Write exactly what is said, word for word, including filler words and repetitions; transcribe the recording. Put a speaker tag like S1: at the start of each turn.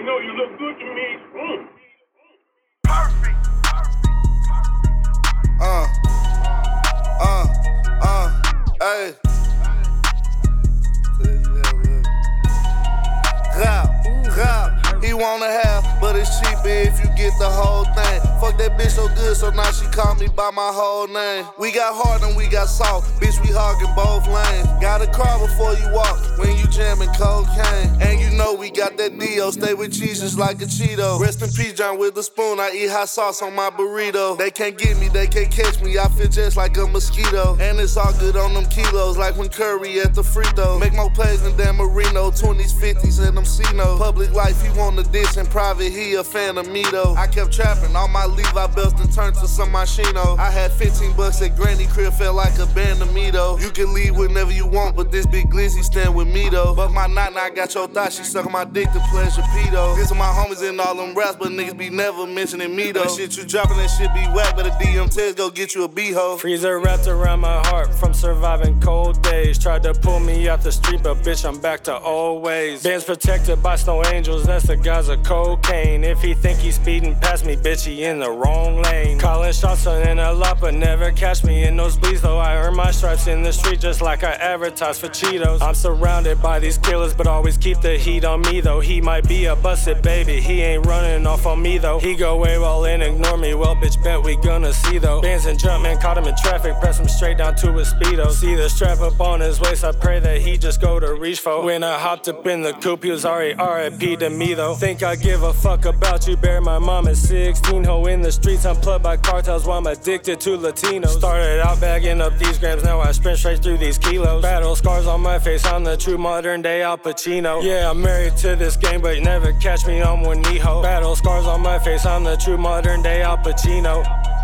S1: know you look good to me. Mm.
S2: Uh, uh, uh, hey. Rap, rap, he wanna have, but it's cheaper if you get the whole thing. Fuck that bitch so good, so now she call me by my whole name. We got hard and we got soft, bitch, we hogging both lanes. Gotta crawl before you walk when you jamming cocaine. And you know we got that Dio, stay with cheese just like a Cheeto. Rest in peace, John, with a spoon, I eat hot sauce on my burrito. They can't get me, they can't catch me, I feel just like a mosquito. And it's all good on them kilos, like when Curry at the free throw. Make more plays than Dan Marino, twenties, fifties, and them C-No. Public life, he want the dish, in private, he a fan of me though. I kept trapping, all my Levi belts and turned to some Machino. I had fifteen bucks at Granny crib, felt like a band of me though. You can leave whenever you want, but this big glizzy stand with me though. But my knot, I got your thought, she sucking my dick to pleasure pedo. This are my homies in all them raps, but niggas be never mentioning me though. That shit you dropping, that shit be whack, but a D M test go get you a B-ho.
S3: Freezer wrapped around my heart from surviving cold days. Tried to pull me out the street, but bitch, I'm back to old ways. Bands protected by snow angels, that's the guys of cocaine. If he think he's speeding past me, bitch, he in the wrong lane. Calling shots in a lot, but never catch me in those bleeds, though. I earn my stripes in the street just like I advertise for Cheetos. I'm surrounded by these killers, but always keep the heat on me, though. He might be a busted baby, he ain't running off on me, though. He go way well and ignore me, well, bitch, bet we gonna see, though. Bands and Jumpman caught him in traffic, press him straight down to his speedo. See the strap up on his waist, I pray that he just go to reach for. When I hopped up in the coupe, he was already R I P to me, though. Think I give a fuck about you, bury my mom at sixteen. Ho in the streets, I'm plugged by cartels while I'm addicted to Latinos. Started out bagging up these grams, now I sprint straight through these kilos. Battle scars on my face, I'm the true modern day Al Pacino. Yeah, I'm married to this game, but you never catch me on one knee ho. Battle scars on my face, I'm the true modern day Al Pacino.